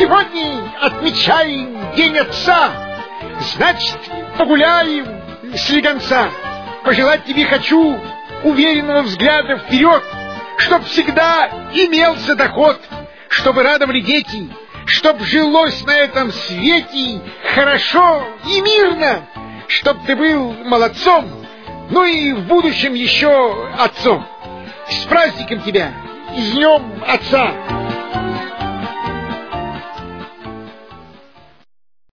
Сегодня отмечаем День Отца. Значит, погуляем слегонца. Пожелать тебе хочу уверенного взгляда вперед, чтоб всегда имелся доход, чтобы радовали дети, чтоб жилось на этом свете хорошо и мирно, чтоб ты был молодцом, ну и в будущем еще отцом. С праздником тебя, с Днем Отца!